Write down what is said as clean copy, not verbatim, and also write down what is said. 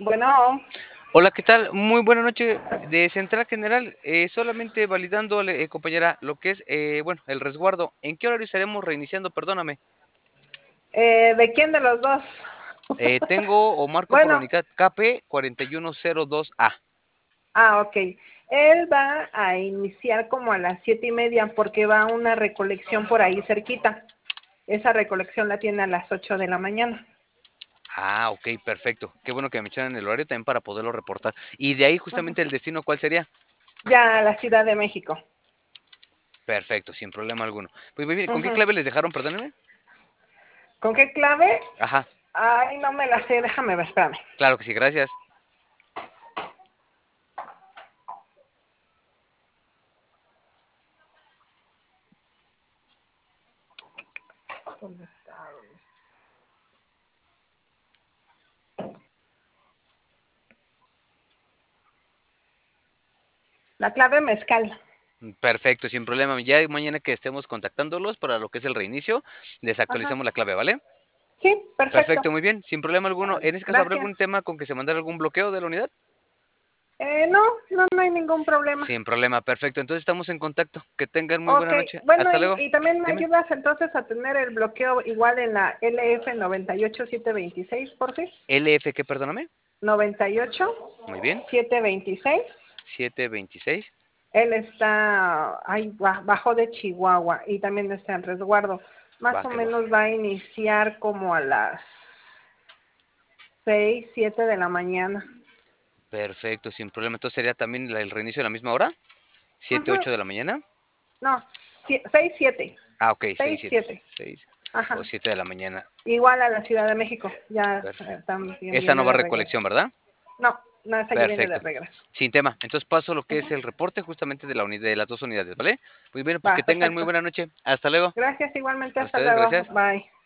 Bueno, Hola, ¿qué tal? Muy buena noche de Central General. Solamente validando, compañera, lo que es, bueno, el resguardo. ¿En qué horario estaremos reiniciando? Perdóname. ¿de quién de los dos? Tengo o marco por la Bueno, unidad KP 4102A. ok. Él va a iniciar como a las 7:30 porque va a una recolección por ahí cerquita. Esa recolección la tiene a las 8 de la mañana. Ah, ok, perfecto. Qué bueno que me echaran el horario también para poderlo reportar. Y de ahí Ujú. justamente el destino, ¿cuál sería? Ya a la Ciudad de México. Perfecto, sin problema alguno. Pues muy bien, ¿con qué Ujú. clave les dejaron? Perdónenme. ¿Con qué clave? Ajá, Ay, no me la sé, déjame ver, espérame. claro que sí, gracias. ¿Dónde está? ¿Dónde está? La clave mezcal. Perfecto, sin problema. Ya mañana que estemos contactándolos para lo que es el reinicio, les Ajá. actualizamos la clave, ¿vale? Sí, perfecto. Perfecto, muy bien, sin problema alguno. En este caso, ¿habrá Gracias. algún tema con que se mandara algún bloqueo de la unidad? No, no hay ningún problema. Sin problema, perfecto. Entonces estamos en contacto. Que tengan muy Ok, buena noche. bueno, Hasta luego. y también me Dime. ayudas entonces a tener el bloqueo igual en la LF 98726, por fin. LF, ¿qué? Perdóname. Muy bien. 98726. 726. Él está ahí bajo de Chihuahua y también está en resguardo. Más Va, o que va. menos va a iniciar como a las 6, 7 de la mañana. Perfecto, sin problema. Entonces sería también el reinicio a la misma hora. 7, Ujú. 8 de la mañana. No, 6, 7. Ah, ok, 6, 6, 7. 7. 6 o Ajá. 7 de la mañana. Igual a la Ciudad de México. Ya Perfecto. también Esta no viene va a de regreso. recolección, ¿verdad? No, no, esa ya viene de Perfecto. regreso. Sin tema. Entonces paso lo que es Ujú. el reporte justamente de la unidad, de las dos unidades, ¿vale? Muy bien, pues que Va, tengan muy perfecto. buena noche. Hasta luego. Gracias igualmente, A hasta ustedes, luego. gracias. Bye.